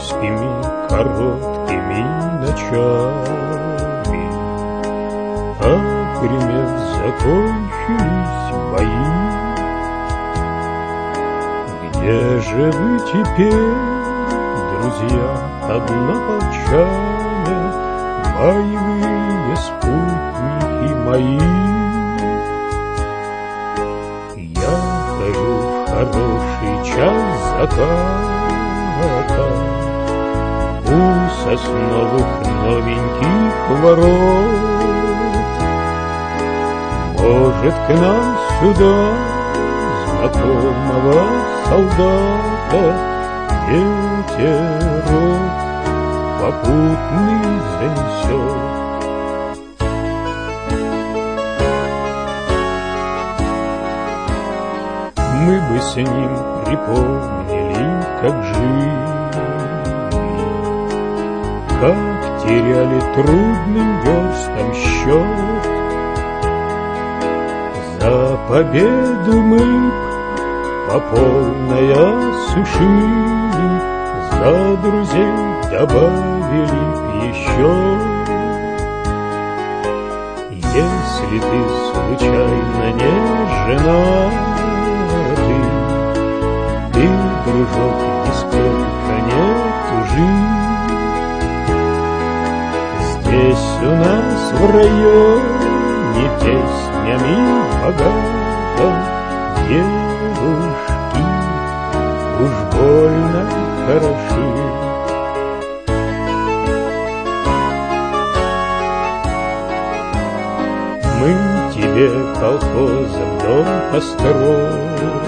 майскими короткими ночами. Гремят, закончились бои. Где же вы теперь, друзья однополчане, боевые спутники мои? Я хожу в хороший час заката у сосновых новеньких ворот. Может, к нам сюда знакомого солдата ветерок попутный занесет. Мы бы с ним припомнили, как жили, как теряли трудным верстам счет. За победу мы по полной осушили, за друзей добавили еще. Если ты случайно не женатый, ты, дружок, нисколько не тужи. Здесь у нас в районе песнями богато девушки уж больно хороши. Мы тебе колхозом дом построим,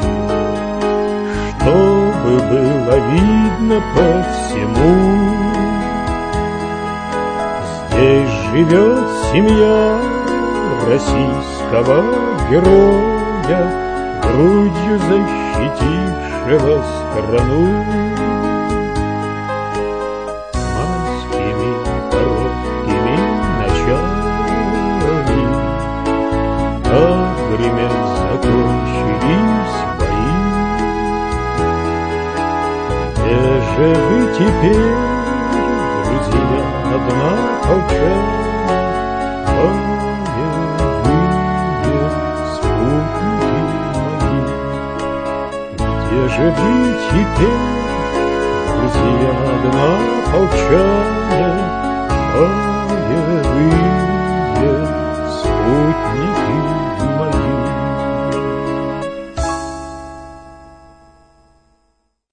чтобы было видно по всему. Здесь живет семья российского героя, грудью защитившего страну. Майскими короткими ночами гремят, закончились бои. Где же вы теперь, друзья однополчане, боевые спутники мои? Где же вы теперь, друзья однополчане, боевые спутники